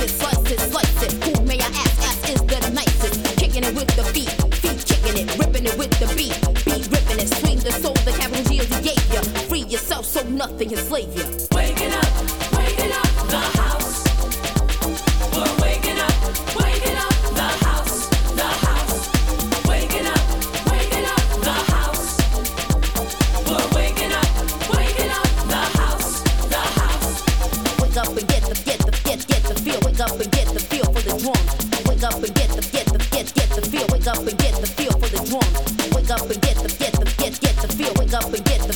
slice it. Who may I ask? Ask is the nicest. Kicking it with the feet kicking it, ripping it with the beat ripping it. Swing the soul, the capital G as he gave ya. Free yourself so nothing can slave ya. Waking up, the house. We're waking up, the house, the house. Waking up, the house. We're waking up, the house, the house. Wake up and get the feel. Wake up and get the feel for the drum. Wake up and get the feel. Wake up and get the feel for the drum. Wake up and get the feel. Wake up and get the